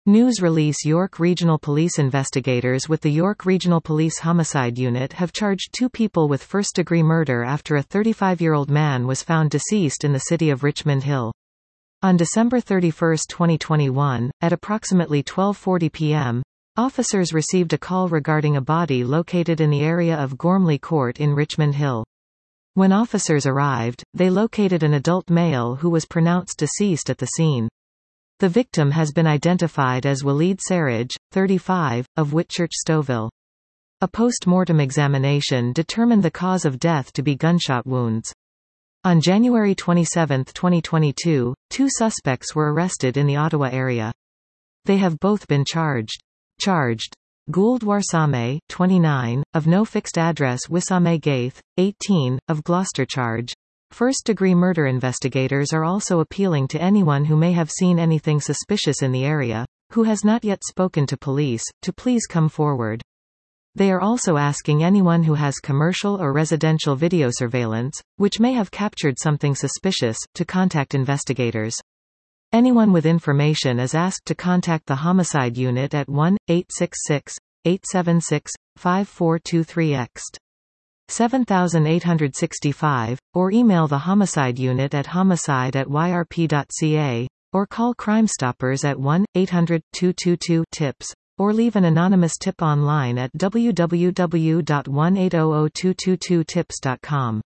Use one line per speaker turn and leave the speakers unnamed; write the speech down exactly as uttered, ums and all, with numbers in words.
News release. York Regional Police investigators with the York Regional Police Homicide Unit have charged two people with first-degree murder after a thirty-five-year-old man was found deceased in the city of Richmond Hill. On December thirty-first, twenty twenty-one, at approximately twelve forty p m, officers received a call regarding a body located in the area of Gormley Court in Richmond Hill. When officers arrived, they located an adult male who was pronounced deceased at the scene. The victim has been identified as Waleed Sarraj, thirty-five, of Whitchurch Stouffville. A post-mortem examination determined the cause of death to be gunshot wounds. On January twenty-seventh, twenty twenty-two, two suspects were arrested in the Ottawa area. They have both been charged. Charged. Gould Warsame, twenty-nine, of No Fixed Address Wissame Gaith, eighteen, of Gloucester. Charge. First-degree murder investigators are also appealing to anyone who may have seen anything suspicious in the area, who has not yet spoken to police, to please come forward. They are also asking anyone who has commercial or residential video surveillance, which may have captured something suspicious, to contact investigators. Anyone with information is asked to contact the Homicide Unit at one eight six six, eight seven six, five four two three X seven eight six five, or email the Homicide Unit at homicide at y r p dot c a, or call Crime Stoppers at one eight hundred, two two two, tips, or leave an anonymous tip online at w w w dot one eight zero zero two two two tips dot com.